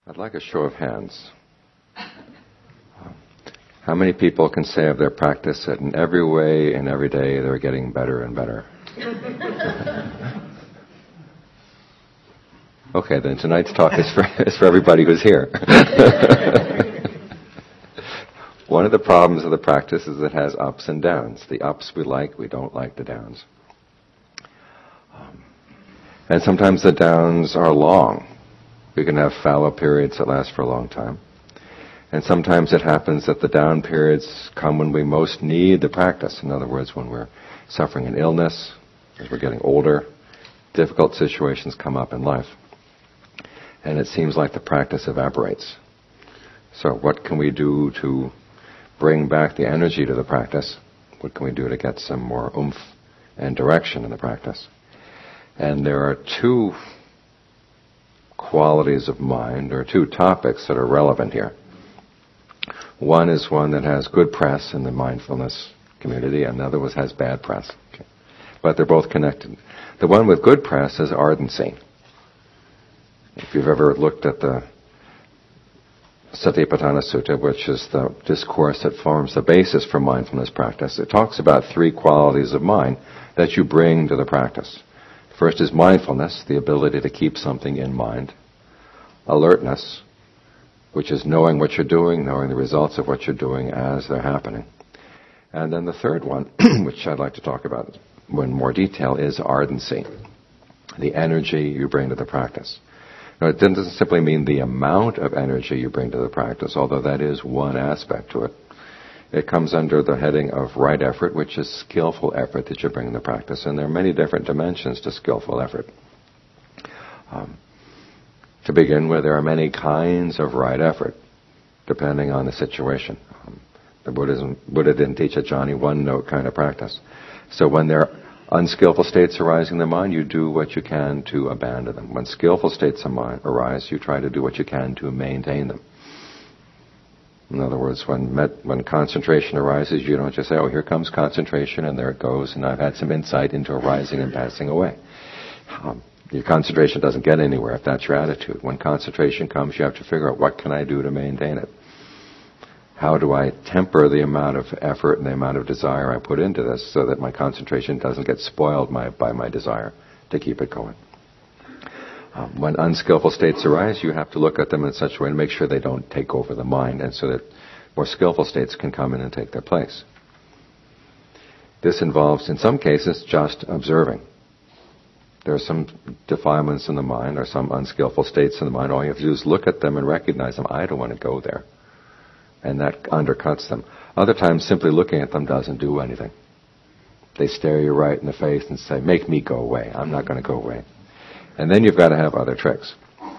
I'd like a show of hands. How many people can say of their practice that in every way and every day they're getting better and better? Okay, then tonight's talk is for everybody who's here. One of the problems of the practice is it has ups and downs. The ups we don't like the downs. And sometimes the downs are long. We can have fallow periods that last for a long time. And sometimes it happens that the down periods come when we most need the practice. In other words, when we're suffering an illness, as we're getting older, difficult situations come up in life. And it seems like the practice evaporates. So what can we do to bring back the energy to the practice? What can we do to get some more oomph and direction in the practice? And there are two qualities of mind, or two topics that are relevant here. One is one that has good press in the mindfulness community, and the other one has bad press. Okay. But they're both connected. The one with good press is ardency. If you've ever looked at the Satipatthana Sutta, which is the discourse that forms the basis for mindfulness practice, it talks about three qualities of mind that you bring to the practice. First is mindfulness, the ability to keep something in mind. Alertness, which is knowing what you're doing, knowing the results of what you're doing as they're happening. And then the third one, which I'd like to talk about in more detail, is ardency, the energy you bring to the practice. Now, it doesn't simply mean the amount of energy you bring to the practice, although that is one aspect to it. It comes under the heading of right effort, which is skillful effort that you bring in the practice. And there are many different dimensions to skillful effort. To begin with, there are many kinds of right effort, depending on the situation. The Buddha didn't teach a Johnny one-note kind of practice. So when there are unskillful states arising in the mind, you do what you can to abandon them. When skillful states of mind arise, you try to do what you can to maintain them. In other words, when concentration arises, you don't just say, oh, here comes concentration, and there it goes, and I've had some insight into arising and passing away. Your concentration doesn't get anywhere if that's your attitude. When concentration comes, you have to figure out, what can I do to maintain it? How do I temper the amount of effort and the amount of desire I put into this so that my concentration doesn't get spoiled by my desire to keep it going? When unskillful states arise, you have to look at them in such a way to make sure they don't take over the mind, and so that more skillful states can come in and take their place. This involves, in some cases, just observing. There are some defilements in the mind, or some unskillful states in the mind. All you have to do is look at them and recognize them. I don't want to go there. And that undercuts them. Other times, simply looking at them doesn't do anything. They stare you right in the face and say, make me go away. I'm not going to go away. And then you've got to have other tricks.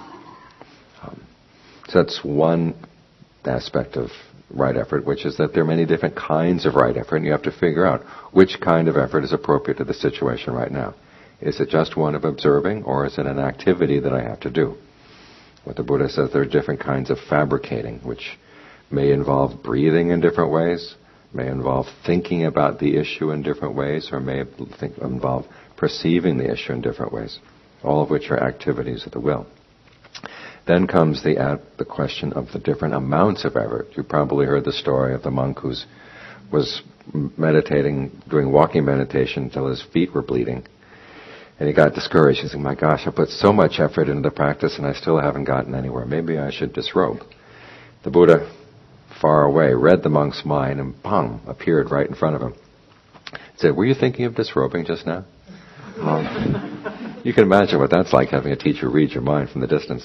So that's one aspect of right effort, which is that there are many different kinds of right effort, and you have to figure out which kind of effort is appropriate to the situation right now. Is it just one of observing, or is it an activity that I have to do? What the Buddha says, there are different kinds of fabricating, which may involve breathing in different ways, may involve thinking about the issue in different ways, or may involve perceiving the issue in different ways, all of which are activities of the will. Then comes the question of the different amounts of effort. You probably heard the story of the monk who was meditating, doing walking meditation until his feet were bleeding. And he got discouraged. He said, my gosh, I put so much effort into the practice and I still haven't gotten anywhere. Maybe I should disrobe. The Buddha, far away, read the monk's mind and bang, appeared right in front of him. He said, were you thinking of disrobing just now? You can imagine what that's like, having a teacher read your mind from the distance.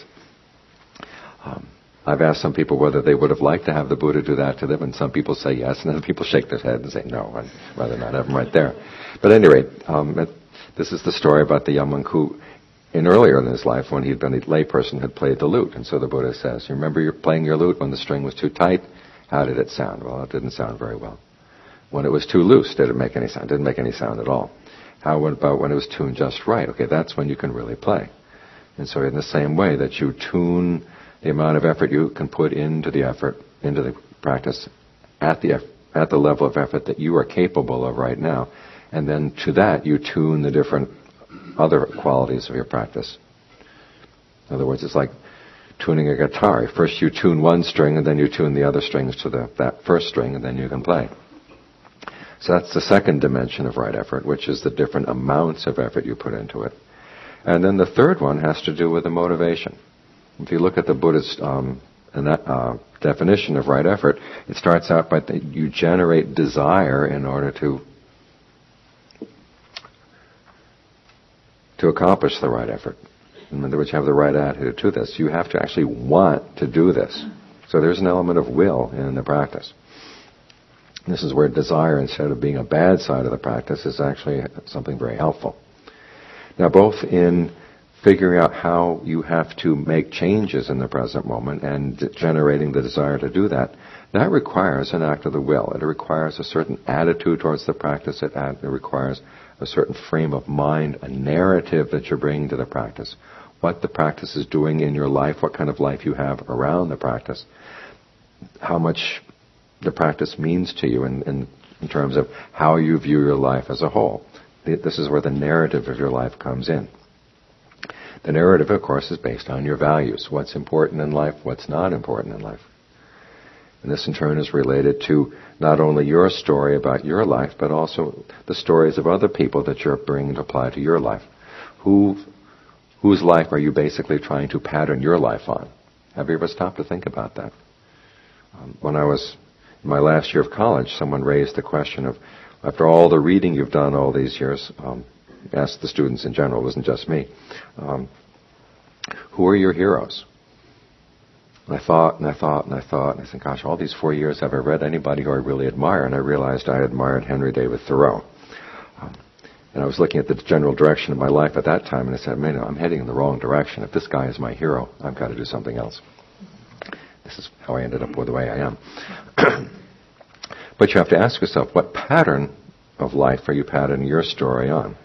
I've asked some people whether they would have liked to have the Buddha do that to them, and some people say yes, and other people shake their head and say no, I'd rather not have him right there. But at any rate, this is the story about the young monk who, earlier in his life, when he'd been a layperson, had played the lute. And so the Buddha says, you remember playing your lute when the string was too tight? How did it sound? Well, it didn't sound very well. When it was too loose, did it make any sound? It didn't make any sound at all. How about when it was tuned just right? Okay, that's when you can really play. And so in the same way that you tune the amount of effort you can put into the practice at the level of effort that you are capable of right now, and then to that you tune the different other qualities of your practice. In other words, it's like tuning a guitar. First you tune one string, and then you tune the other strings to that first string, and then you can play. So that's the second dimension of right effort, which is the different amounts of effort you put into it. And then the third one has to do with the motivation. If you look at the Buddhist definition of right effort, it starts out by you generate desire in order to accomplish the right effort. In other words, you have the right attitude to this. You have to actually want to do this. So there's an element of will in the practice. This is where desire, instead of being a bad side of the practice, is actually something very helpful. Now, both in figuring out how you have to make changes in the present moment and generating the desire to do that, that requires an act of the will. It requires a certain attitude towards the practice. It requires a certain frame of mind, a narrative that you're bringing to the practice, what the practice is doing in your life, what kind of life you have around the practice, how much the practice means to you in terms of how you view your life as a whole. This is where the narrative of your life comes in. The narrative, of course, is based on your values. What's important in life, what's not important in life. And this, in turn, is related to not only your story about your life, but also the stories of other people that you're bringing to apply to your life. Whose life are you basically trying to pattern your life on? Have you ever stopped to think about that? When I was in my last year of college, someone raised the question of, after all the reading you've done all these years, asked the students in general, it wasn't just me, who are your heroes? And I thought, and I said, gosh, all these 4 years have I read anybody who I really admire? And I realized I admired Henry David Thoreau. And I was looking at the general direction of my life at that time, and I said, man, I'm heading in the wrong direction. If this guy is my hero, I've got to do something else. This is how I ended up with the way I am. But you have to ask yourself, what pattern of life are you patterning your story on?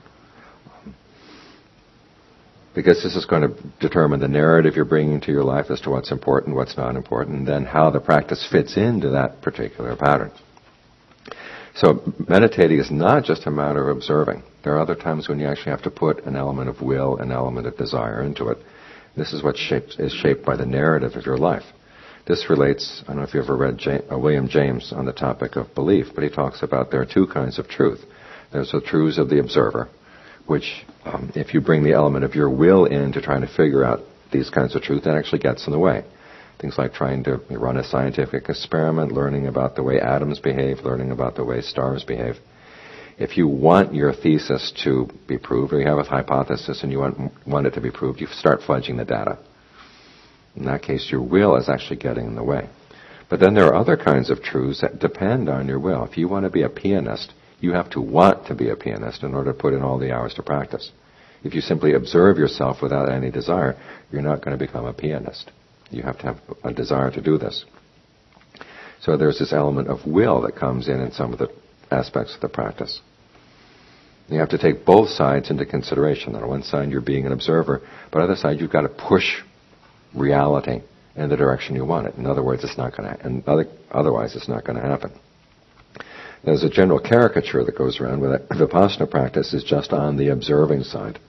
Because this is going to determine the narrative you're bringing to your life as to what's important, what's not important, and then how the practice fits into that particular pattern. So meditating is not just a matter of observing. There are other times when you actually have to put an element of will, an element of desire into it. This is what is shaped by the narrative of your life. This relates, I don't know if you ever read William James on the topic of belief, but he talks about there are two kinds of truth. There's the truths of the observer, which if you bring the element of your will in to trying to figure out these kinds of truth, that actually gets in the way. Things like trying to run a scientific experiment, learning about the way atoms behave, learning about the way stars behave. If you want your thesis to be proved, or you have a hypothesis and you want it to be proved, you start fudging the data. In that case, your will is actually getting in the way. But then there are other kinds of truths that depend on your will. If you want to be a pianist, you have to want to be a pianist in order to put in all the hours to practice. If you simply observe yourself without any desire, you're not going to become a pianist. You have to have a desire to do this. So there's this element of will that comes in some of the aspects of the practice. You have to take both sides into consideration. On one side, you're being an observer, but on the other side, you've got to push reality in the direction you want it. In other words, it's not going to, otherwise it's not going to happen. There's a general caricature that goes around where that Vipassana practice is just on the observing side.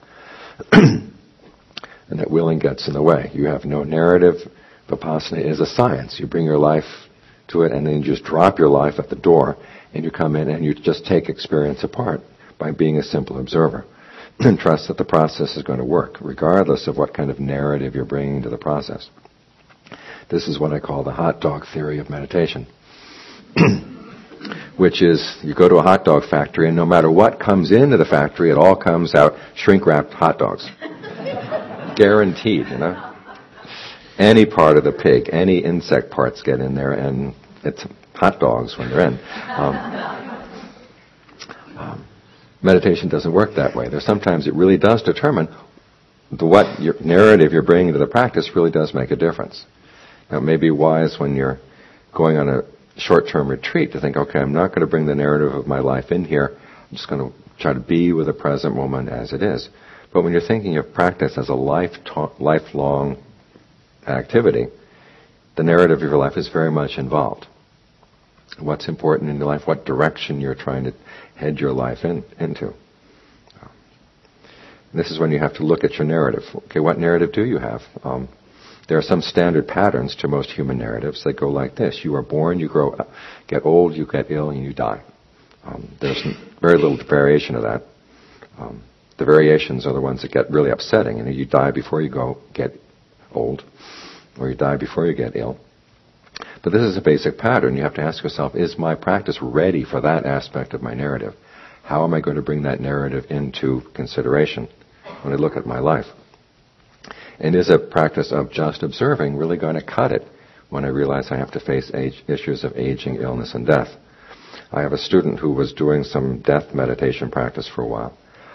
And that willing gets in the way. You have no narrative. Vipassana is a science. You bring your life to it and then you just drop your life at the door and you come in and you just take experience apart by being a simple observer. And trust that the process is going to work, regardless of what kind of narrative you're bringing to the process. This is what I call the hot dog theory of meditation. Which is, you go to a hot dog factory and no matter what comes into the factory, it all comes out shrink-wrapped hot dogs. Guaranteed, you know. Any part of the pig, any insect parts get in there and it's hot dogs when they're in. Meditation doesn't work that way. There's sometimes it really does determine what your narrative you're bringing to the practice really does make a difference. Now it may be wise when you're going on a short-term retreat to think, okay, I'm not going to bring the narrative of my life in here. I'm just going to try to be with the present moment as it is. But when you're thinking of practice as a lifelong activity, the narrative of your life is very much involved. What's important in your life, what direction you're trying to head your life into. This is when you have to look at your narrative. Okay, what narrative do you have? There are some standard patterns to most human narratives that go like this. You are born, you grow up, get old, you get ill, and you die. There's very little variation of that. The variations are the ones that get really upsetting. You die before you get old, or you die before you get ill. But this is a basic pattern. You have to ask yourself, is my practice ready for that aspect of my narrative? How am I going to bring that narrative into consideration when I look at my life? And is a practice of just observing really going to cut it when I realize I have to face issues of aging, illness, and death? I have a student who was doing some death meditation practice for a while.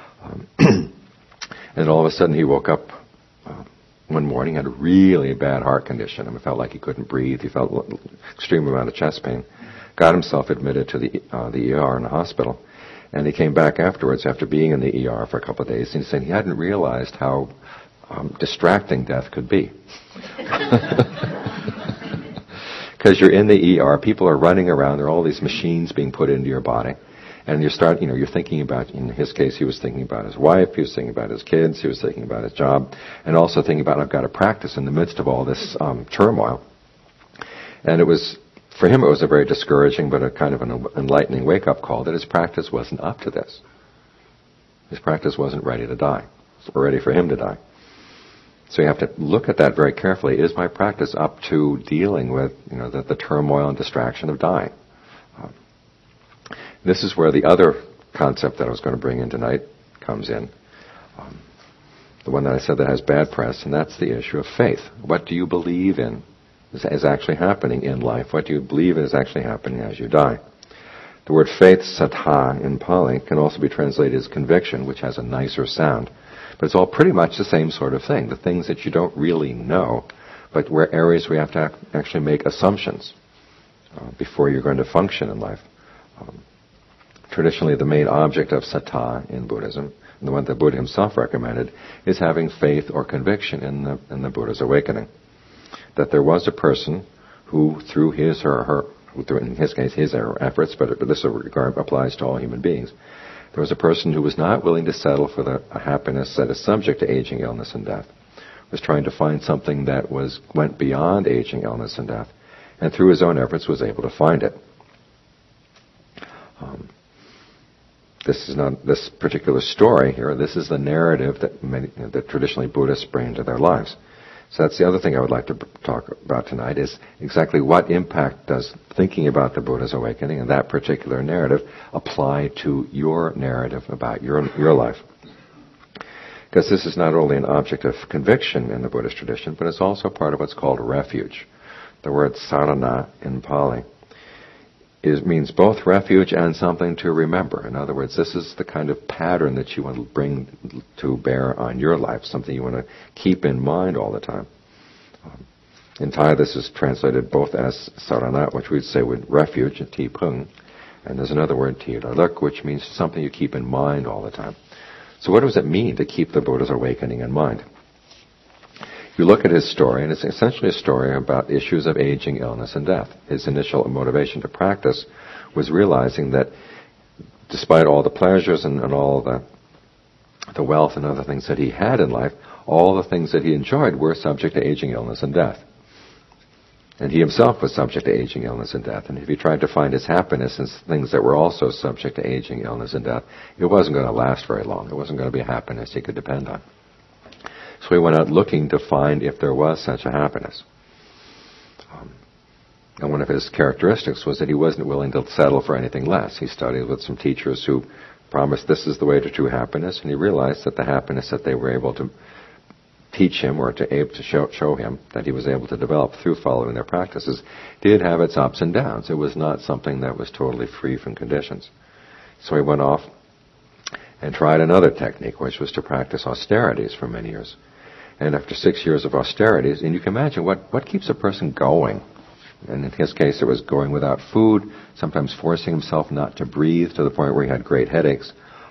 And all of a sudden he woke up one morning, had a really bad heart condition. He felt like he couldn't breathe. He felt an extreme amount of chest pain. Got himself admitted to the ER in the hospital. And he came back afterwards after being in the ER for a couple of days. And he said he hadn't realized how distracting death could be. Because you're in the ER, people are running around, there are all these machines being put into your body. And you're thinking about, in his case, he was thinking about his wife, he was thinking about his kids, he was thinking about his job, and also thinking about, I've got to practice in the midst of all this turmoil. And for him it was a very discouraging but a kind of an enlightening wake-up call that his practice wasn't up to this. His practice wasn't ready to die, or ready for him to die. So you have to look at that very carefully. Is my practice up to dealing with the turmoil and distraction of dying? This is where the other concept that I was going to bring in tonight comes in. The one that I said that has bad press, and that's the issue of faith. What do you believe in is actually happening in life? What do you believe is actually happening as you die? The word faith, saddha, in Pali, can also be translated as conviction, which has a nicer sound. But it's all pretty much the same sort of thing. The things that you don't really know, but where areas we have to actually make assumptions before you're going to function in life. Traditionally, the main object of saddha in Buddhism, and the one that Buddha himself recommended, is having faith or conviction in the Buddha's awakening. That there was a person who, through his or her, in his case his or her efforts, but this applies to all human beings, there was a person who was not willing to settle for a happiness that is subject to aging, illness, and death. Was trying to find something that went beyond aging, illness, and death, and through his own efforts was able to find it. This is not this particular story here. This is the narrative that traditionally Buddhists bring into their lives. So that's the other thing I would like to talk about tonight, is exactly what impact does thinking about the Buddha's awakening and that particular narrative apply to your narrative about your life. Because this is not only an object of conviction in the Buddhist tradition, but it's also part of what's called refuge. The word sarana in Pali means both refuge and something to remember. In other words, this is the kind of pattern that you want to bring to bear on your life, something you want to keep in mind all the time. In Thai, this is translated both as sarana, which we'd say with refuge, and ti pung, and there's another word, ti raluk, which means something you keep in mind all the time. So what does it mean to keep the Buddha's awakening in mind? You look at his story, and it's essentially a story about issues of aging, illness, and death. His initial motivation to practice was realizing that despite all the pleasures and all the wealth and other things that he had in life, all the things that he enjoyed were subject to aging, illness, and death. And he himself was subject to aging, illness, and death. And if he tried to find his happiness in things that were also subject to aging, illness, and death, it wasn't going to last very long. It wasn't going to be a happiness he could depend on. So he went out looking to find if there was such a happiness. And one of his characteristics was that he wasn't willing to settle for anything less. He studied with some teachers who promised this is the way to true happiness, and he realized that the happiness that they were able to teach him or to show him that he was able to develop through following their practices did have its ups and downs. It was not something that was totally free from conditions. So he went off and tried another technique, which was to practice austerities for many years. And after 6 years of austerities, and you can imagine what keeps a person going. And in his case, it was going without food, sometimes forcing himself not to breathe to the point where he had great headaches.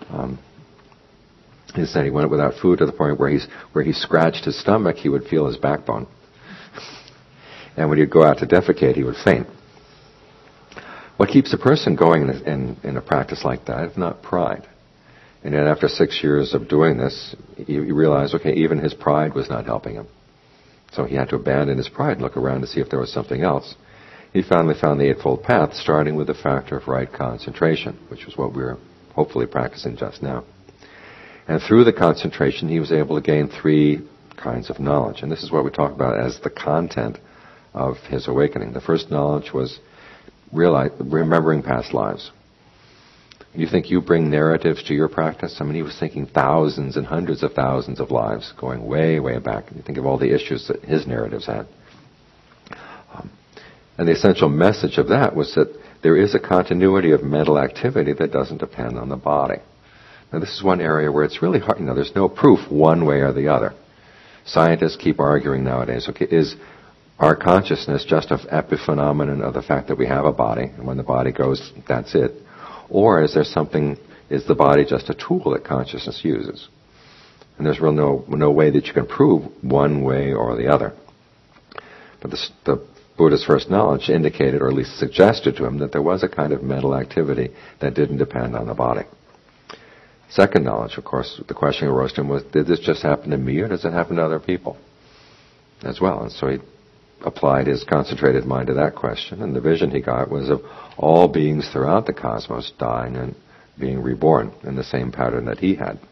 He said he went without food to the point where he scratched his stomach, he would feel his backbone. And when he'd go out to defecate, he would faint. What keeps a person going in a practice like that, if not pride? And then after 6 years of doing this, he realized, okay, even his pride was not helping him. So he had to abandon his pride and look around to see if there was something else. He finally found the Eightfold Path, starting with the factor of right concentration, which was what we were hopefully practicing just now. And through the concentration, he was able to gain 3 kinds of knowledge. And this is what we talk about as the content of his awakening. The first knowledge was remembering past lives. You think you bring narratives to your practice? I mean, he was thinking thousands and hundreds of thousands of lives going way, way back. And you think of all the issues that his narratives had. And the essential message of that was that there is a continuity of mental activity that doesn't depend on the body. Now, this is one area where it's really hard. There's no proof one way or the other. Scientists keep arguing nowadays, okay, is our consciousness just an epiphenomenon of the fact that we have a body, and when the body goes, that's it? Or is the body just a tool that consciousness uses? And there's really no way that you can prove one way or the other. But the Buddha's first knowledge indicated, or at least suggested to him, that there was a kind of mental activity that didn't depend on the body. Second knowledge, of course, the question arose to him was, did this just happen to me, or does it happen to other people as well? And so he applied his concentrated mind to that question, and the vision he got was of all beings throughout the cosmos dying and being reborn in the same pattern that he had.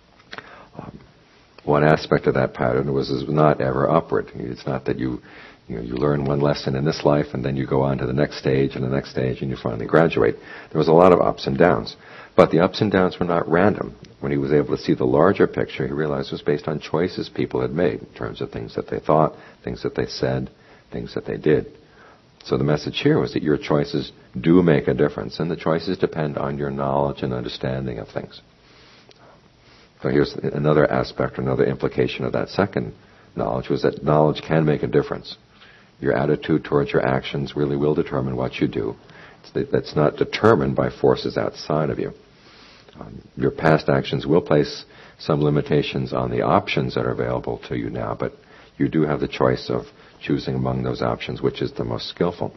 One aspect of that pattern was not ever upward. It's not that you learn one lesson in this life and then you go on to the next stage and the next stage and you finally graduate. There was a lot of ups and downs. But the ups and downs were not random. When he was able to see the larger picture, he realized it was based on choices people had made in terms of things that they thought, things that they said, things that they did. So the message here was that your choices do make a difference, and the choices depend on your knowledge and understanding of things. So here's another aspect, another implication of that second knowledge, was that knowledge can make a difference. Your attitude towards your actions really will determine what you do. That's not determined by forces outside of you. Your past actions will place some limitations on the options that are available to you now, but you do have the choice of choosing among those options which is the most skillful.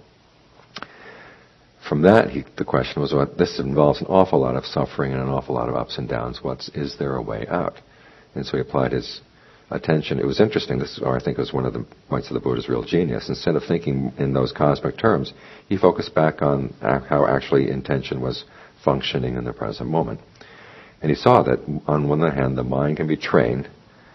From that, the question was, well, this involves an awful lot of suffering and an awful lot of ups and downs. Is there a way out? And so he applied his attention. It was interesting, I think it was one of the points of the Buddha's real genius. Instead of thinking in those cosmic terms, he focused back on how actually intention was functioning in the present moment. And he saw that, on one hand, the mind can be trained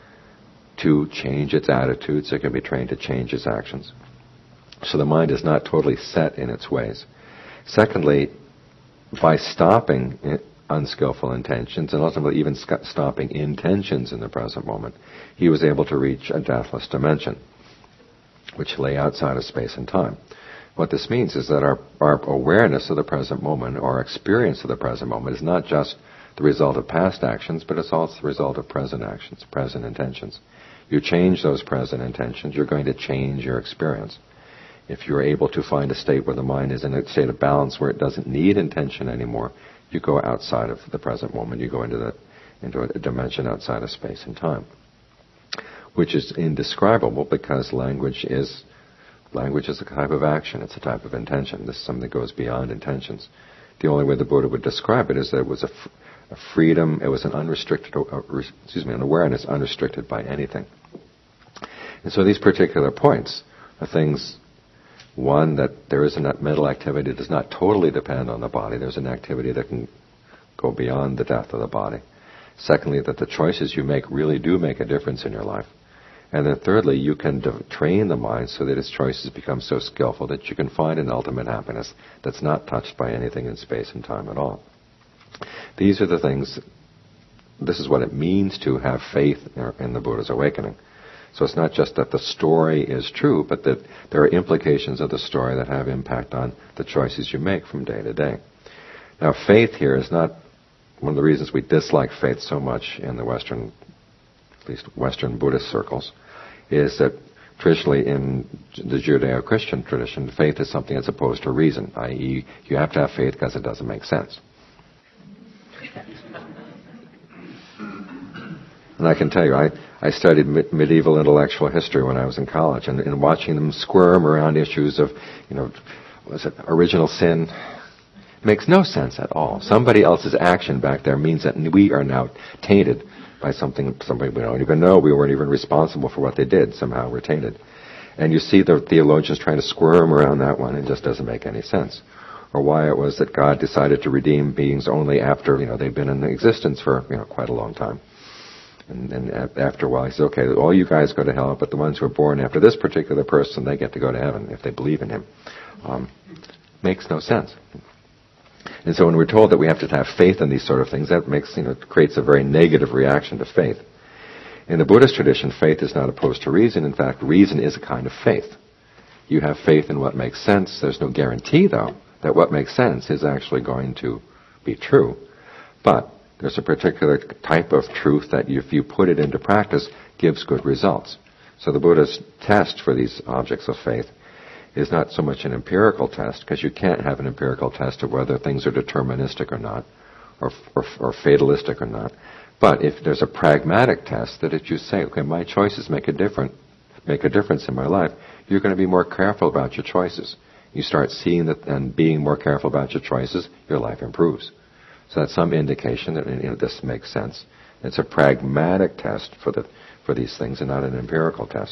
to change its attitudes. It can be trained to change its actions. So the mind is not totally set in its ways. Secondly, by stopping unskillful intentions, and ultimately even stopping intentions in the present moment, he was able to reach a deathless dimension, which lay outside of space and time. What this means is that our awareness of the present moment, our experience of the present moment, is not just the result of past actions, but it's also the result of present actions, present intentions. You change those present intentions, you're going to change your experience. If you're able to find a state where the mind is in a state of balance where it doesn't need intention anymore, you go outside of the present moment. You go into a dimension outside of space and time, which is indescribable because language is a type of action. It's a type of intention. This is something that goes beyond intentions. The only way the Buddha would describe it is that it was a freedom. It was an an awareness unrestricted by anything. And so these particular points are things. One, that there is a mental activity that does not totally depend on the body. There's an activity that can go beyond the death of the body. Secondly, that the choices you make really do make a difference in your life. And then thirdly, you can train the mind so that its choices become so skillful that you can find an ultimate happiness that's not touched by anything in space and time at all. These are the things, this is what it means to have faith in the Buddha's awakening. So it's not just that the story is true, but that there are implications of the story that have impact on the choices you make from day to day. Now, faith here is not one of the reasons we dislike faith so much in the Western, at least Western Buddhist circles, is that traditionally in the Judeo-Christian tradition, faith is something that's opposed to reason, i.e., you have to have faith because it doesn't make sense. And I can tell you, I studied medieval intellectual history when I was in college, and watching them squirm around issues of, original sin, makes no sense at all. Somebody else's action back there means that we are now tainted by somebody we don't even know. We weren't even responsible for what they did. Somehow we're tainted. And you see the theologians trying to squirm around that one. It just doesn't make any sense. Or why it was that God decided to redeem beings only after, they've been in existence for, quite a long time. And after a while, he says, okay, all you guys go to hell, but the ones who are born after this particular person, they get to go to heaven if they believe in him. Makes no sense. And so when we're told that we have to have faith in these sort of things, that creates a very negative reaction to faith. In the Buddhist tradition, faith is not opposed to reason. In fact, reason is a kind of faith. You have faith in what makes sense. There's no guarantee, though, that what makes sense is actually going to be true. But there's a particular type of truth that if you put it into practice, gives good results. So the Buddha's test for these objects of faith is not so much an empirical test, because you can't have an empirical test of whether things are deterministic or not, or fatalistic or not. But if there's a pragmatic test that if you say, okay, my choices make a difference in my life, you're going to be more careful about your choices. You start seeing that and being more careful about your choices, your life improves. So that's some indication that this makes sense. It's a pragmatic test for these things and not an empirical test.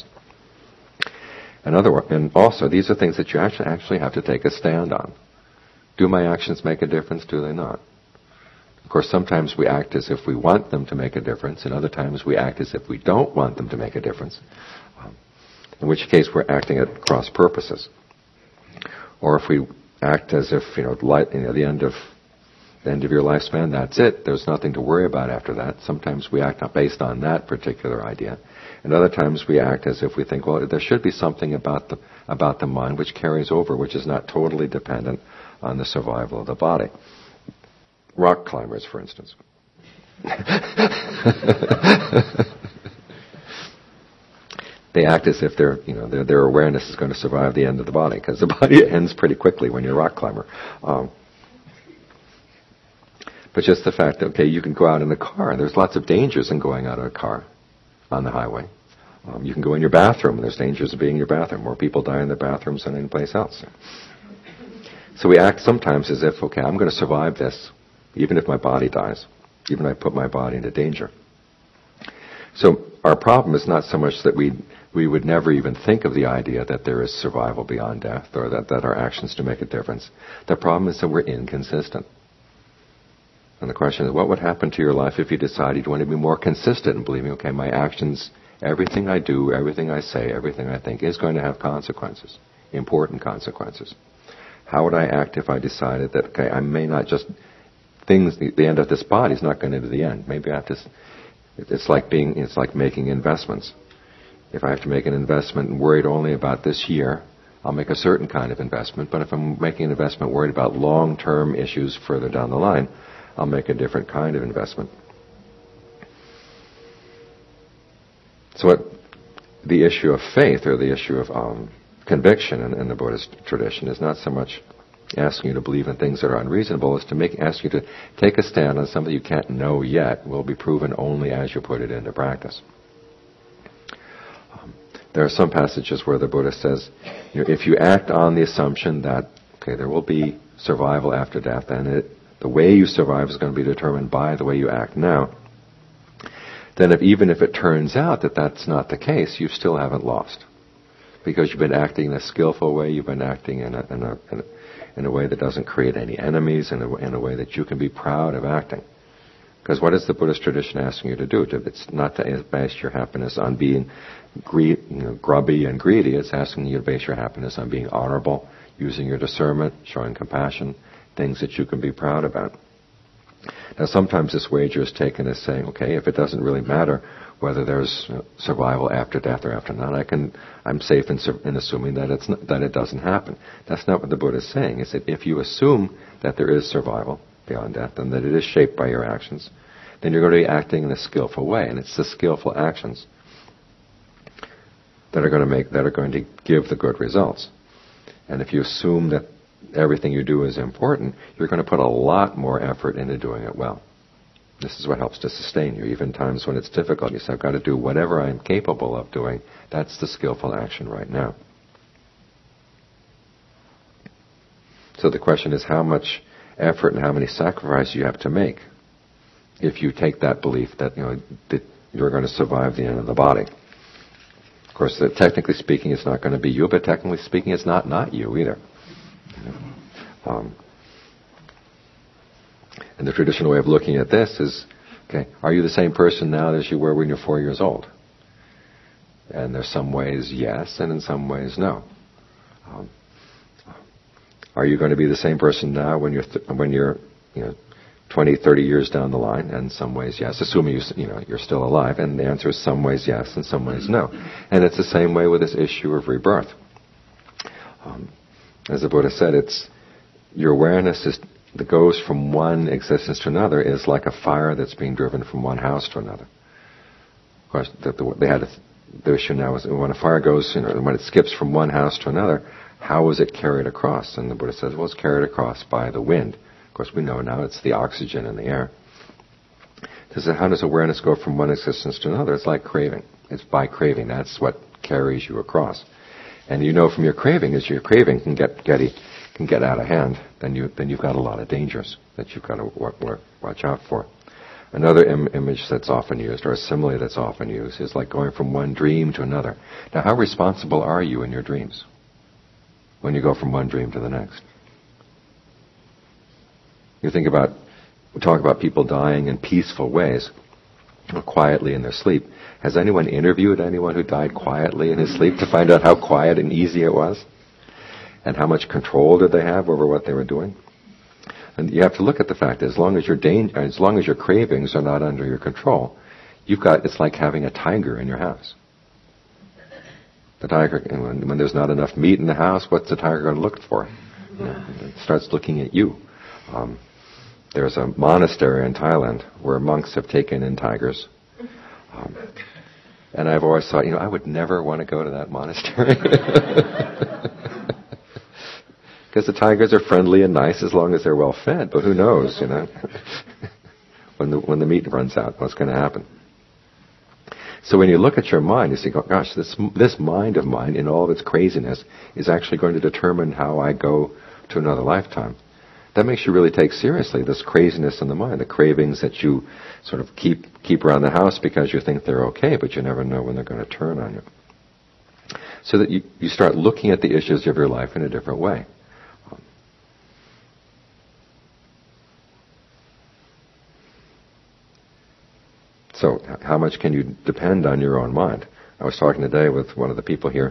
And also, these are things that you actually have to take a stand on. Do my actions make a difference? Do they not? Of course, sometimes we act as if we want them to make a difference, and other times we act as if we don't want them to make a difference. In which case, we're acting at cross purposes. Or if we act as if the end of your lifespan, that's it. There's nothing to worry about after that. Sometimes we act based on that particular idea. And other times we act as if we think, well, there should be something about the mind which carries over, which is not totally dependent on the survival of the body. Rock climbers, for instance. They act as if their awareness is going to survive the end of the body, because the body ends pretty quickly when you're a rock climber. But just the fact that, okay, you can go out in a car, and there's lots of dangers in going out of a car on the highway. You can go in your bathroom, and there's dangers of being in your bathroom. More people die in their bathrooms than any place else. So we act sometimes as if, okay, I'm going to survive this, even if my body dies, even if I put my body into danger. So our problem is not so much that we would never even think of the idea that there is survival beyond death, or that our actions do make a difference. The problem is that we're inconsistent. And the question is, what would happen to your life if you decided you want to be more consistent in believing, okay, my actions, everything I do, everything I say, everything I think is going to have consequences, important consequences. How would I act if I decided that, okay, I may not just, the end of this body is not going to be the end. Maybe I have to, it's like making investments. If I have to make an investment and worried only about this year, I'll make a certain kind of investment. But if I'm making an investment worried about long-term issues further down the line, I'll make a different kind of investment. So the issue of faith, or the issue of conviction in the Buddhist tradition, is not so much asking you to believe in things that are unreasonable, as to ask you to take a stand on something you can't know yet, will be proven only as you put it into practice. There are some passages where the Buddha says, if you act on the assumption that, okay, there will be survival after death, and the way you survive is going to be determined by the way you act now, then even if it turns out that that's not the case, you still haven't lost. Because you've been acting in a skillful way, you've been acting in a way that doesn't create any enemies, in a way that you can be proud of acting. Because what is the Buddhist tradition asking you to do? It's not to base your happiness on being grubby and greedy. It's asking you to base your happiness on being honorable, using your discernment, showing compassion, things that you can be proud about. Now, sometimes this wager is taken as saying, okay, if it doesn't really matter whether there's survival after death or after not, I'm safe in assuming that it doesn't happen. That's not what the Buddha is saying. It's that if you assume that there is survival beyond death and that it is shaped by your actions, then you're going to be acting in a skillful way, and it's the skillful actions that are going to give the good results. And if you assume that everything you do is important, you're going to put a lot more effort into doing it well. This is what helps to sustain you. Even times when it's difficult, you say, I've got to do whatever I'm capable of doing. That's the skillful action right now. So the question is how much effort and how many sacrifices you have to make if you take that belief that that you're going to survive the end of the body. Of course, technically speaking, it's not going to be you, but technically speaking, it's not you either. And the traditional way of looking at this is, okay, are you the same person now as you were when you're 4 years old? And there's some ways yes, and in some ways no. Are you going to be the same person now when you're 20, 30 years down the line? And in some ways yes, assuming you're still alive. And the answer is some ways yes, and some ways no. And it's the same way with this issue of rebirth. As the Buddha said, it's your awareness that goes from one existence to another is like a fire that's being driven from one house to another. Of course, the issue now is when a fire goes, when it skips from one house to another, how is it carried across? And the Buddha says, well, it's carried across by the wind. Of course, we know now it's the oxygen in the air. How does awareness go from one existence to another? It's like craving. It's by craving. That's what carries you across. And from your craving, as your craving can get out of hand, then you've got a lot of dangers that you've got to watch out for. Another image that's often used, or a simile that's often used, is like going from one dream to another. Now, how responsible are you in your dreams when you go from one dream to the next? We talk about people dying in peaceful ways, or quietly in their sleep. Has anyone interviewed anyone who died quietly in his sleep to find out how quiet and easy it was? And how much control did they have over what they were doing? And you have to look at the fact that as long as your cravings are not under your control, it's like having a tiger in your house. The tiger, when there's not enough meat in the house, what's the tiger going to look for? It starts looking at you. There's a monastery in Thailand where monks have taken in tigers. And I've always thought, I would never want to go to that monastery. Because the tigers are friendly and nice as long as they're well fed, but who knows, when the meat runs out, what's going to happen? So when you look at your mind, you say, oh, gosh, this mind of mine, in all of its craziness, is actually going to determine how I go to another lifetime. That makes you really take seriously this craziness in the mind, the cravings that you sort of keep around the house because you think they're okay, but you never know when they're going to turn on you. So that you start looking at the issues of your life in a different way. So how much can you depend on your own mind? I was talking today with one of the people here.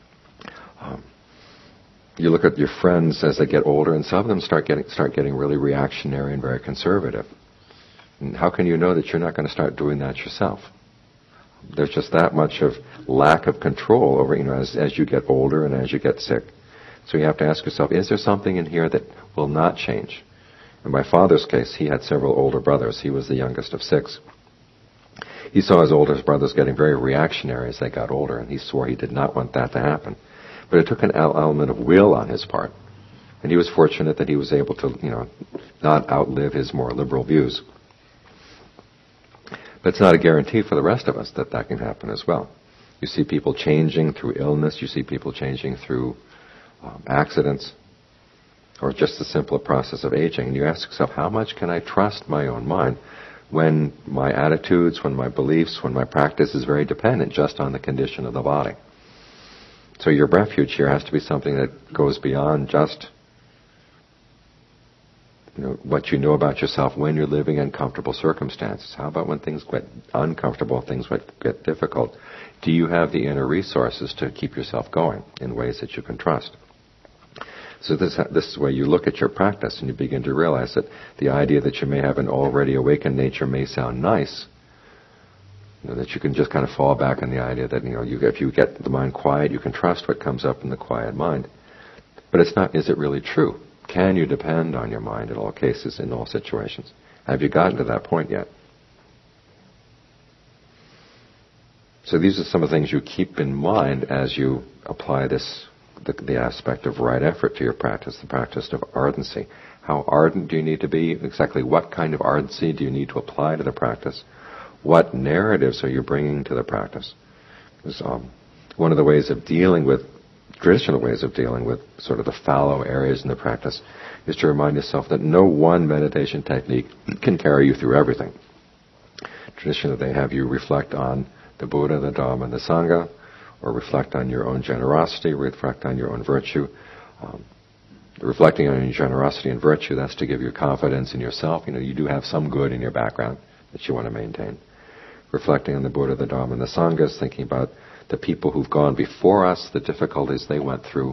You look at your friends as they get older, and some of them start getting really reactionary and very conservative. And how can you know that you're not going to start doing that yourself? There's just that much of lack of control over, as you get older and as you get sick. So you have to ask yourself, is there something in here that will not change? In my father's case, he had several older brothers. He was the youngest of 6. He saw his older brothers getting very reactionary as they got older, and he swore he did not want that to happen. But it took an element of will on his part. And he was fortunate that he was able to, not outlive his more liberal views. But it's not a guarantee for the rest of us that can happen as well. You see people changing through illness. You see people changing through accidents, or just the simple process of aging. And you ask yourself, how much can I trust my own mind when my attitudes, when my beliefs, when my practice is very dependent just on the condition of the body? So your refuge here has to be something that goes beyond just what you know about yourself when you're living in comfortable circumstances. How about when things get uncomfortable, things get difficult? Do you have the inner resources to keep yourself going in ways that you can trust? So this is where you look at your practice and you begin to realize that the idea that you may have an already awakened nature may sound nice, that you can just kind of fall back on the idea that, if you get the mind quiet, you can trust what comes up in the quiet mind. But it's not, is it really true? Can you depend on your mind in all cases, in all situations? Have you gotten to that point yet? So these are some of the things you keep in mind as you apply the aspect of right effort to your practice, the practice of ardency. How ardent do you need to be? Exactly what kind of ardency do you need to apply to the practice? What narratives are you bringing to the practice? Because one of the ways of dealing with, traditional ways of dealing with sort of the fallow areas in the practice is to remind yourself that no one meditation technique can carry you through everything. Traditionally, they have you reflect on the Buddha, the Dhamma, and the Sangha, or reflect on your own generosity, reflect on your own virtue. Reflecting on your generosity and virtue, that's to give you confidence in yourself. You do have some good in your background that you want to maintain. Reflecting on the Buddha, the Dhamma, and the Sangha is thinking about the people who've gone before us, the difficulties they went through.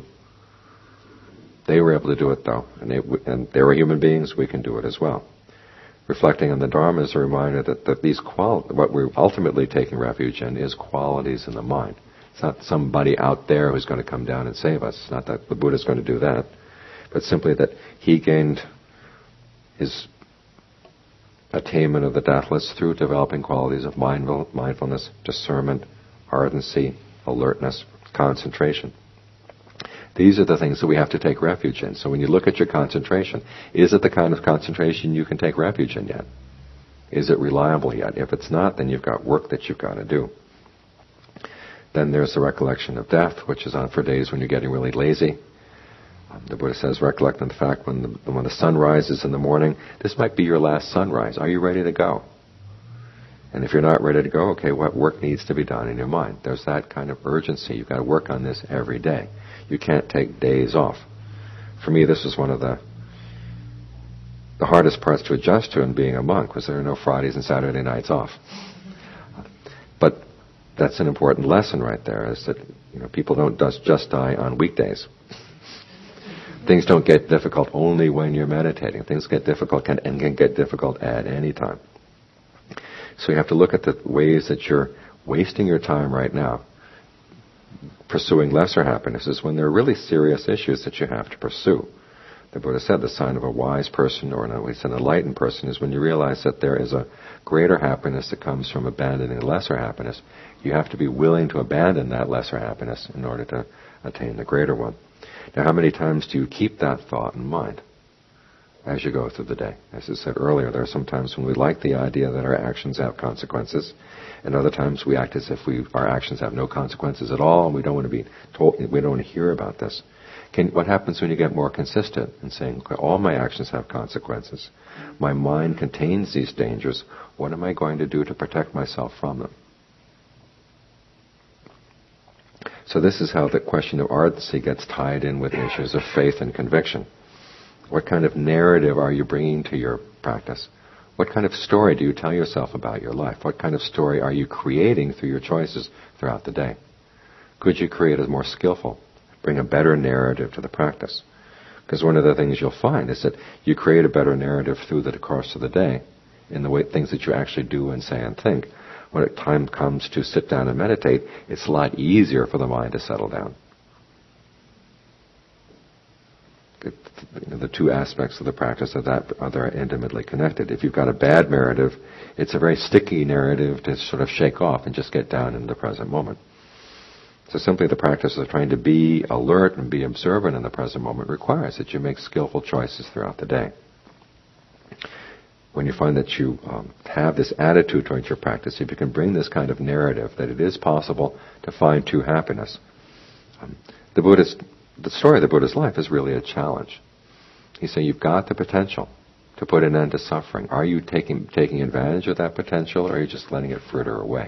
They were able to do it, though, and they were human beings. We can do it as well. Reflecting on the Dharma is a reminder that these what we're ultimately taking refuge in is qualities in the mind. It's not somebody out there who's going to come down and save us. It's not that the Buddha's going to do that, but simply that he gained his attainment of the deathless through developing qualities of mindfulness, discernment, ardency, alertness, concentration. These are the things that we have to take refuge in. So when you look at your concentration, is it the kind of concentration you can take refuge in yet? Is it reliable yet? If it's not, then you've got work that you've got to do. Then there's the recollection of death, which is on for days when you're getting really lazy. The Buddha says, recollect on the fact when the sun rises in the morning, this might be your last sunrise. Are you ready to go? And if you're not ready to go, okay, what work needs to be done in your mind? There's that kind of urgency. You've got to work on this every day. You can't take days off. For me, this was one of the hardest parts to adjust to in being a monk, because there are no Fridays and Saturday nights off. But that's an important lesson right there, is that people don't just die on weekdays. Things don't get difficult only when you're meditating. Things get difficult and can get difficult at any time. So you have to look at the ways that you're wasting your time right now pursuing lesser happinesses when there are really serious issues that you have to pursue. The Buddha said the sign of a wise person, or at least an enlightened person, is when you realize that there is a greater happiness that comes from abandoning a lesser happiness. You have to be willing to abandon that lesser happiness in order to attain the greater one. Now, how many times do you keep that thought in mind as you go through the day? As I said earlier, there are some times when we like the idea that our actions have consequences, and other times we act as if our actions have no consequences at all, and we don't want to be told, we don't want to hear about this. What happens when you get more consistent in saying, okay, all my actions have consequences. My mind contains these dangers. What am I going to do to protect myself from them? So this is how the question of ardency gets tied in with issues of faith and conviction. What kind of narrative are you bringing to your practice? What kind of story do you tell yourself about your life? What kind of story are you creating through your choices throughout the day? Could you create a more skillful, bring a better narrative to the practice? Because one of the things you'll find is that you create a better narrative through the course of the day in the way things that you actually do and say and think. When time comes to sit down and meditate, it's a lot easier for the mind to settle down. The two aspects of the practice of that are intimately connected. If you've got a bad narrative, it's a very sticky narrative to sort of shake off and just get down in the present moment. So simply the practice of trying to be alert and be observant in the present moment requires that you make skillful choices throughout the day. When you find that you have this attitude towards your practice, if you can bring this kind of narrative that it is possible to find true happiness, the story of the Buddha's life is really a challenge. He's saying you've got the potential to put an end to suffering. Are you taking advantage of that potential, or are you just letting it fritter away?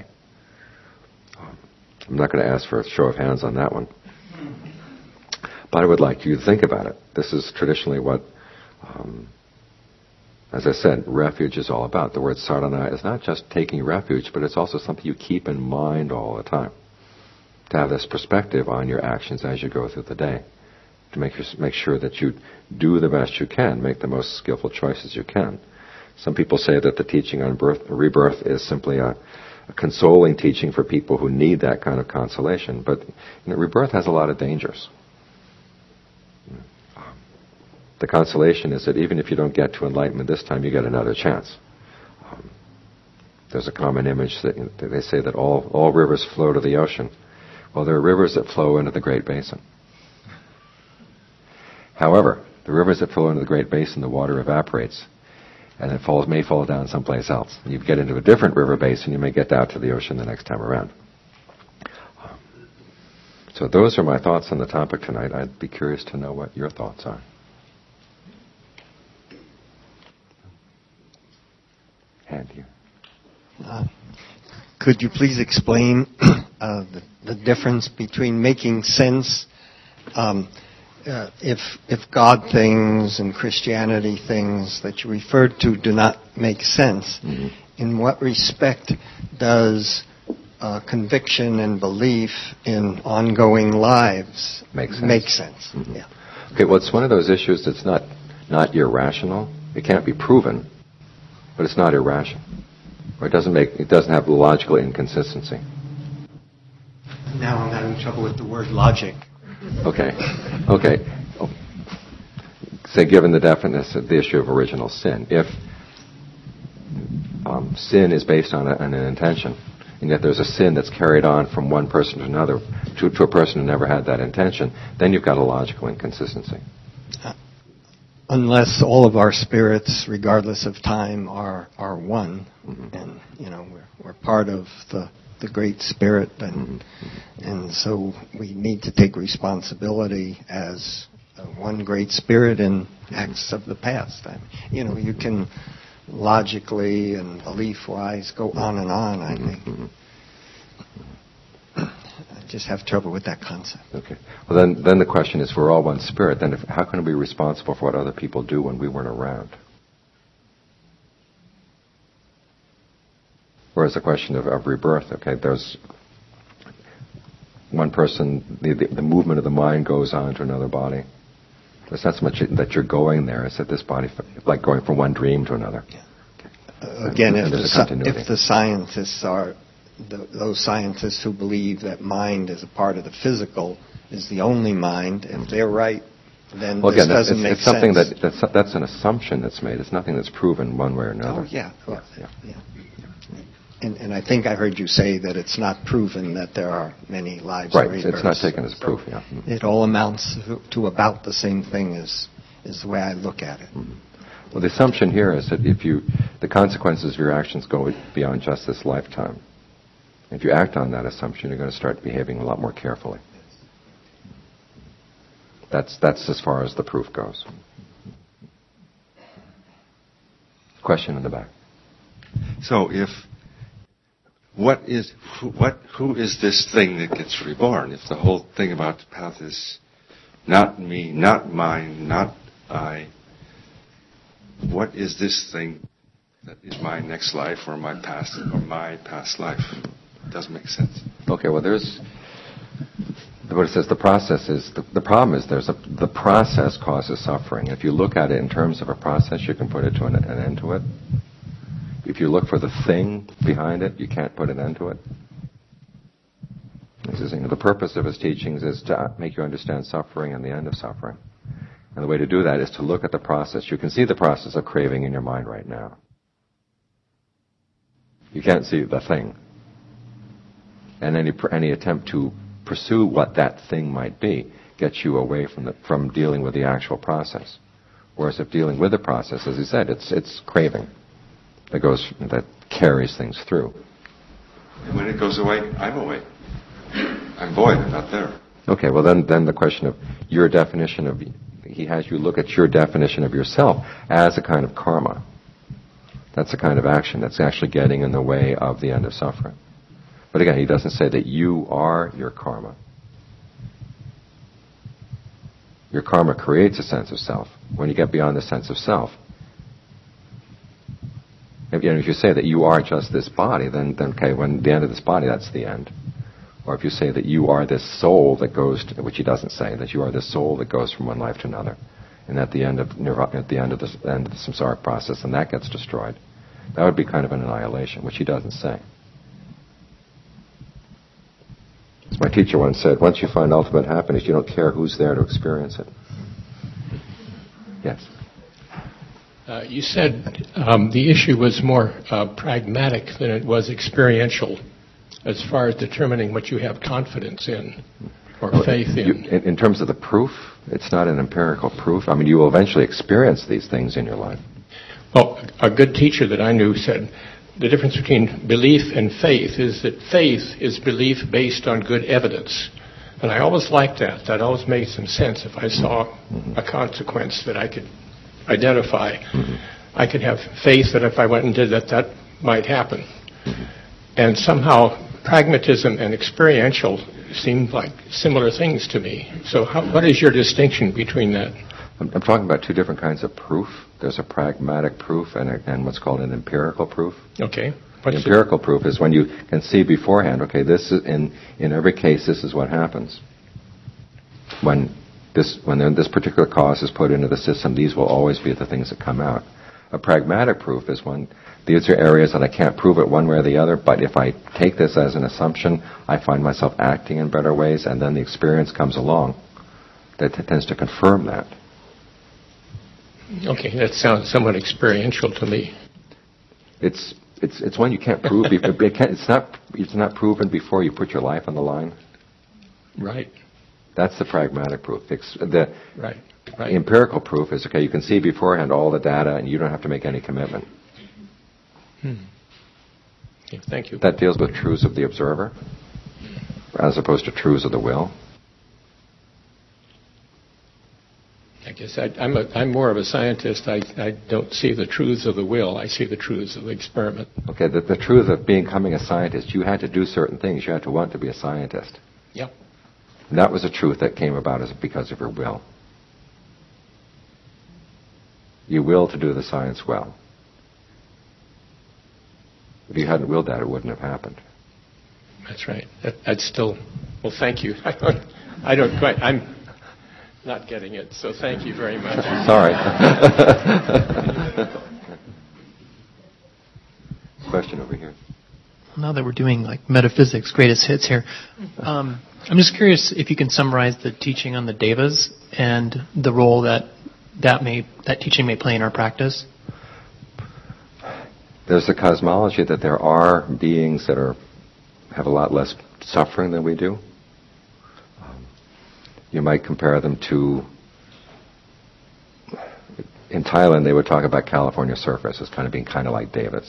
I'm not going to ask for a show of hands on that one. But I would like you to think about it. This is traditionally what, as I said, refuge is all about. The word sarana is not just taking refuge, but it's also something you keep in mind all the time. To have this perspective on your actions as you go through the day. To make sure that you do the best you can, make the most skillful choices you can. Some people say that the teaching on rebirth is simply a consoling teaching for people who need that kind of consolation. But rebirth has a lot of dangers. The consolation is that even if you don't get to enlightenment this time, you get another chance. There's a common image that they say that all rivers flow to the ocean. Well, there are rivers that flow into the Great Basin. However, the rivers that flow into the Great Basin, the water evaporates, and it may fall down someplace else. And you get into a different river basin, you may get down to the ocean the next time around. So those are my thoughts on the topic tonight. I'd be curious to know what your thoughts are. Hand here. Could you please explain the difference between making sense, if God things and Christianity things that you referred to do not make sense? Mm-hmm. In what respect does conviction and belief in ongoing lives make sense? Mm-hmm. Yeah. Okay, well, it's one of those issues that's not irrational. It can't be proven, but it's not irrational. Or it doesn't have logical inconsistency. Now I'm having trouble with the word logic. Okay. Oh. Say, given the definition of the issue of original sin, if sin is based on an intention, and yet there's a sin that's carried on from one person to another to a person who never had that intention, then you've got a logical inconsistency. Unless all of our spirits, regardless of time, are one, mm-hmm. and we're part of the Great Spirit, and so we need to take responsibility as one Great Spirit in acts of the past. You can logically and belief-wise go on and on, I think. Mm-hmm. I just have trouble with that concept. Okay. Well, then the question is, we're all one spirit. Then how can we be responsible for what other people do when we weren't around? Whereas the question of rebirth, okay, there's one person, the movement of the mind goes on to another body. It's not so much that you're going there, it's that this body, like going from one dream to another. Yeah. Again, if the scientists are, those scientists who believe that mind is a part of the physical is the only mind, if they're right, then this doesn't make sense. It's something that's an assumption that's made. It's nothing that's proven one way or another. Oh, yeah. And I think I heard you say that it's not proven that there are many lives or rebirths. Right, it's not taken as proof, yeah. Mm-hmm. It all amounts to about the same thing is the way I look at it. Mm-hmm. Well, the assumption here is that the consequences of your actions go beyond just this lifetime. If you act on that assumption, you're going to start behaving a lot more carefully. That's as far as the proof goes. Question in the back. So who is this thing that gets reborn? If the whole thing about the path is not me, not mine, not I, what is this thing that is my next life or my past life? It doesn't make sense. Okay, well, what it says, the process is, the problem is the process causes suffering. If you look at it in terms of a process, you can put it to an end to it. If you look for the thing behind it, you can't put an end to it. He says, the purpose of his teachings is to make you understand suffering and the end of suffering. And the way to do that is to look at the process. You can see the process of craving in your mind right now. You can't see the thing. And any attempt to pursue what that thing might be gets you away from dealing with the actual process. Whereas if dealing with the process, as he said, it's craving that carries things through. And when it goes away, I'm away. I'm void, I'm not there. Okay, well then the question of your definition of, he has you look at your definition of yourself as a kind of karma. That's a kind of action that's actually getting in the way of the end of suffering. But again, he doesn't say that you are your karma. Your karma creates a sense of self. When you get beyond the sense of self, if you say that you are just this body, then okay, when the end of this body, that's the end. Or if you say that you are this soul that goes to, which he doesn't say, that you are this soul that goes from one life to another, and at the end of the samsaric process, and that gets destroyed, that would be kind of an annihilation, which he doesn't say. As my teacher once said, once you find ultimate happiness, you don't care who's there to experience it. Yes. You said the issue was more pragmatic than it was experiential, as far as determining what you have confidence in or faith in. In terms of the proof, it's not an empirical proof. I mean, you will eventually experience these things in your life. Well, a good teacher that I knew said the difference between belief and faith is that faith is belief based on good evidence. And I always liked that. That always made some sense. If I saw a consequence that I could identify, I could have faith that if I went and did that, that might happen. And somehow pragmatism and experiential seem like similar things to me. So what is your distinction between that? I'm talking about two different kinds of proof. There's a pragmatic proof and what's called an empirical proof. Okay. The empirical proof is when you can see beforehand, okay, this is in every case, this is what happens. When this particular cause is put into the system, these will always be the things that come out. A pragmatic proof is when these are areas that I can't prove it one way or the other, but if I take this as an assumption, I find myself acting in better ways, and then the experience comes along that tends to confirm that. Okay, that sounds somewhat experiential to me. It's one you can't prove. It's not proven before you put your life on the line. Right. That's the pragmatic proof. Right. Empirical proof is, okay, you can see beforehand all the data and you don't have to make any commitment. Okay, thank you. That deals with truths of the observer as opposed to truths of the will. I guess I'm more of a scientist. I don't see the truths of the will. I see the truths of the experiment. Okay, the truth of becoming a scientist, you had to do certain things. You had to want to be a scientist. Yep. And that was a truth that came about because of your will. You will to do the science well. If you hadn't willed that, it wouldn't have happened. That's right. That's still... Well, thank you. I don't quite... I'm not getting it, so thank you very much. Sorry. Question over here. Now that we're doing like metaphysics, greatest hits here, I'm just curious if you can summarize the teaching on the devas and the role that teaching may play in our practice. There's the cosmology that there are beings that have a lot less suffering than we do. You might compare them to, in Thailand they would talk about California surfers as kind of being kind of like devas.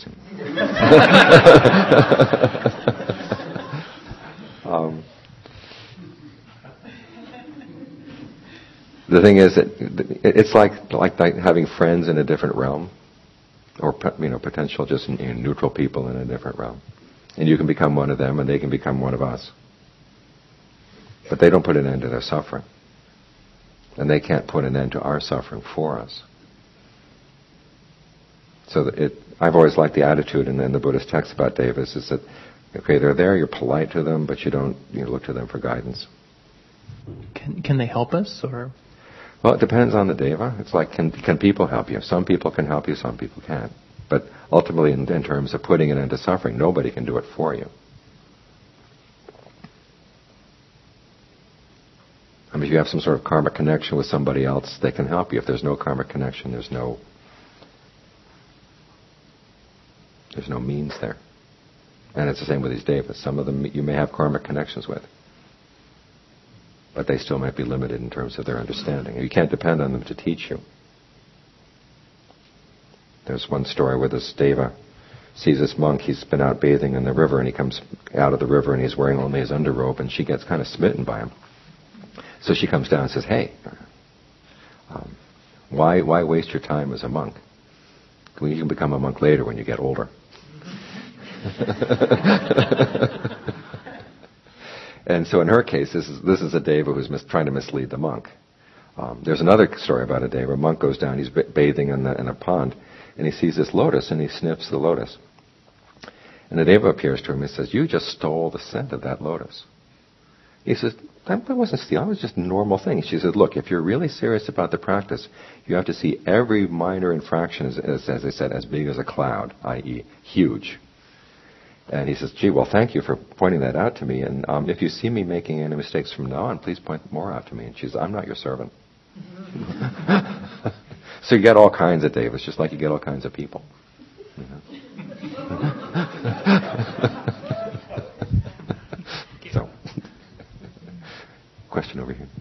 The thing is that it's like having friends in a different realm, or potential just neutral people in a different realm, and you can become one of them, and they can become one of us. But they don't put an end to their suffering, and they can't put an end to our suffering for us. So I've always liked the attitude, and then the Buddhist text about devas is that okay, they're there, you're polite to them, but you don't look to them for guidance. Can they help us, or? Well, it depends on the deva. It's like, can people help you? Some people can help you, some people can't. But ultimately, in terms of putting an end to suffering, nobody can do it for you. I mean, if you have some sort of karmic connection with somebody else, they can help you. If there's no karmic connection, there's no means there. And it's the same with these devas. Some of them you may have karmic connections with, but they still might be limited in terms of their understanding. You can't depend on them to teach you. There's one story where this deva sees this monk. He's been out bathing in the river, and he comes out of the river, and he's wearing only his underrobe, and she gets kind of smitten by him. So she comes down and says, hey, why waste your time as a monk? You can become a monk later when you get older. And so in her case, this is a deva who's trying to mislead the monk. There's another story about a deva. A monk goes down, he's bathing in a pond, and he sees this lotus, and he sniffs the lotus. And the deva appears to him and says, you just stole the scent of that lotus. He says, that wasn't stealing, it was just a normal thing. She said, look, if you're really serious about the practice, you have to see every minor infraction as I said, as big as a cloud, i.e. huge. And he says, gee, well, thank you for pointing that out to me. And if you see me making any mistakes from now on, please point more out to me. And she says, I'm not your servant. So you get all kinds of devas, just like you get all kinds of people. So, question over here.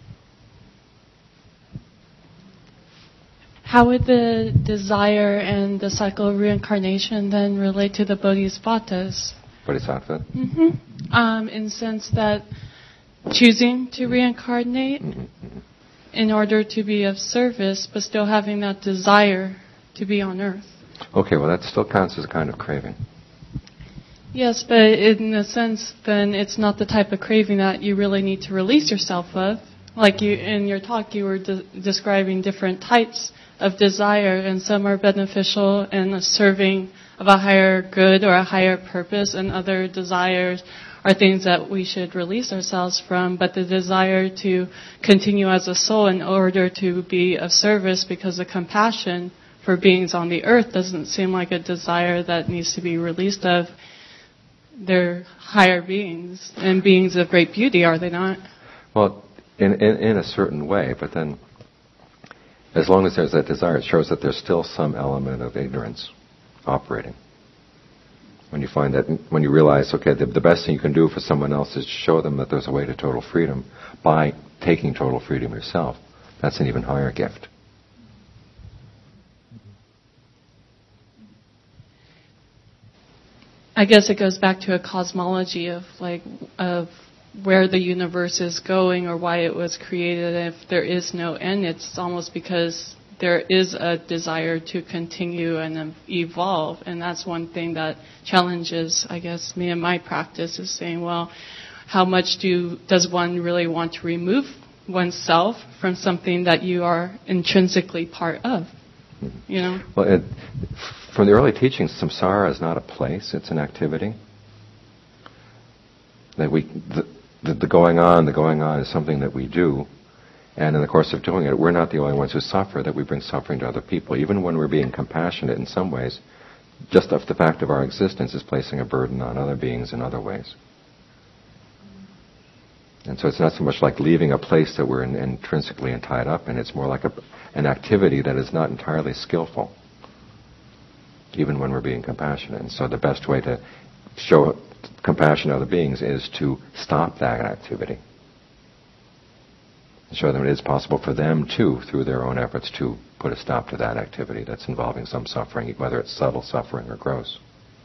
How would the desire and the cycle of reincarnation then relate to the bodhisattvas? Bodhisattva? Mm-hmm. In the sense that choosing to reincarnate in order to be of service, but still having that desire to be on earth. Okay, well that still counts as a kind of craving. Yes, but in a sense, then it's not the type of craving that you really need to release yourself of. Like you, in your talk, you were describing different types of desire, and some are beneficial and serving of a higher good or a higher purpose, and other desires are things that we should release ourselves from. But the desire to continue as a soul in order to be of service because of compassion for beings on the earth doesn't seem like a desire that needs to be released of. They're higher beings and beings of great beauty, are they not? Well, in a certain way, but then as long as there's that desire, it shows that there's still some element of ignorance operating. When you find that, when you realize, okay, the best thing you can do for someone else is show them that there's a way to total freedom by taking total freedom yourself. That's an even higher gift. I guess it goes back to a cosmology of where the universe is going or why it was created. And if there is no end, it's almost because there is a desire to continue and evolve. And that's one thing that challenges, I guess, me and my practice is saying, well, how much does one really want to remove oneself from something that you are intrinsically part of? You know? Well, from the early teachings, samsara is not a place; it's an activity. That the going on is something that we do, and in the course of doing it, we're not the only ones who suffer. That we bring suffering to other people, even when we're being compassionate in some ways. Just the fact of our existence is placing a burden on other beings in other ways. And so it's not so much like leaving a place that we're intrinsically tied up in. It's more like an activity that is not entirely skillful, even when we're being compassionate. And so the best way to show compassion to other beings is to stop that activity. And show them it is possible for them too, through their own efforts, to put a stop to that activity that's involving some suffering, whether it's subtle suffering or gross.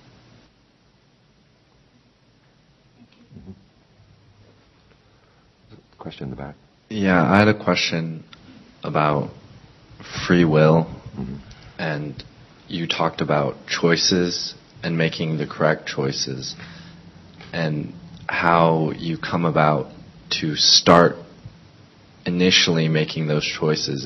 Question in the back. Yeah, I had a question about free will, and you talked about choices and making the correct choices, and how you come about to start initially making those choices.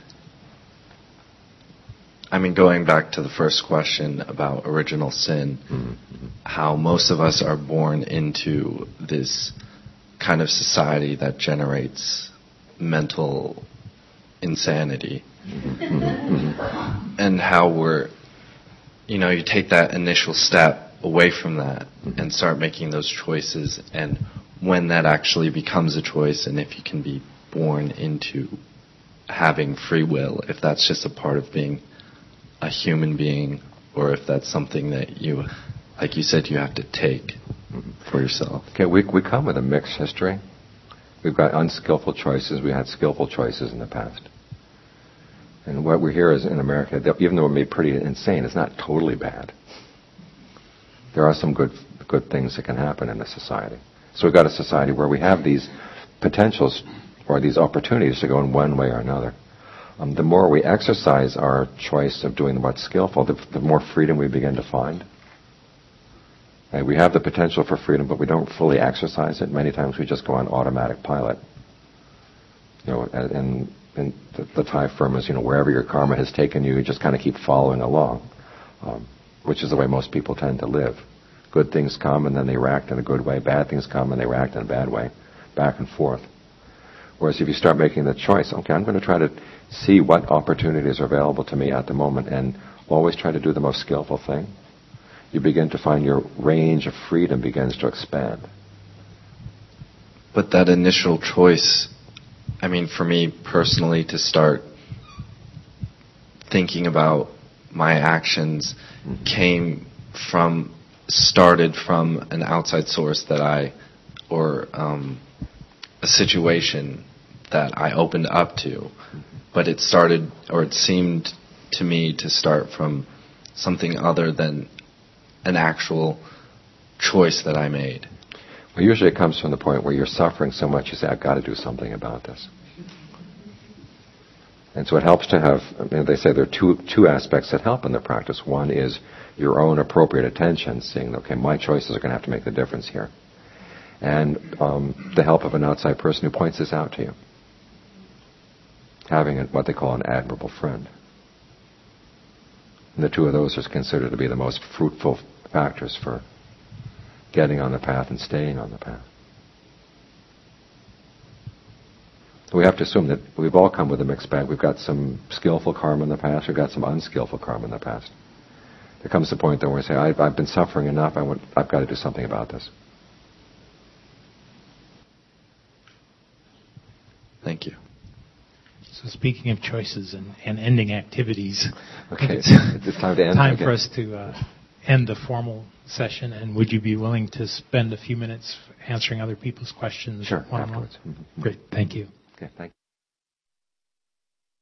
Going back to the first question about original sin, how most of us are born into this kind of society that generates mental insanity. And how you take that initial step away from that and start making those choices, and when that actually becomes a choice, and if you can be born into having free will, if that's just a part of being a human being, or if that's something that you, like you said, you have to take for yourself. Okay, we come with a mixed history. We've got unskillful choices. We had skillful choices in the past. And what we hear is in America, that even though it may be pretty insane, it's not totally bad. There are some good things that can happen in a society. So we've got a society where we have these potentials or these opportunities to go in one way or another. The more we exercise our choice of doing what's skillful, the more freedom we begin to find. We have the potential for freedom, but we don't fully exercise it. Many times we just go on automatic pilot. And the Thai firm is, wherever your karma has taken you, you just kind of keep following along, which is the way most people tend to live. Good things come and then they react in a good way. Bad things come and they react in a bad way, back and forth. Whereas if you start making the choice, okay, I'm going to try to see what opportunities are available to me at the moment and always try to do the most skillful thing, you begin to find your range of freedom begins to expand. But that initial choice, for me personally, to start thinking about my actions started from an outside source or a situation that I opened up to. But it seemed to me to start from something other than an actual choice that I made. Well, usually it comes from the point where you're suffering so much you say, I've got to do something about this. And so it helps to have, they say there are two aspects that help in the practice. One is your own appropriate attention, seeing, okay, my choices are going to have to make the difference here. And the help of an outside person who points this out to you. Having what they call an admirable friend. And the two of those are considered to be the most fruitful factors for getting on the path and staying on the path. We have to assume that we've all come with a mixed bag. We've got some skillful karma in the past. We've got some unskillful karma in the past. There comes a point where we say, I've been suffering enough. I've got to do something about this. Thank you. So speaking of choices and ending activities, okay, it's time to end. Time for us to end the formal session. And would you be willing to spend a few minutes answering other people's questions? Sure, one-on-one? afterwards. Mm-hmm. Great, thank you. Okay, thank you.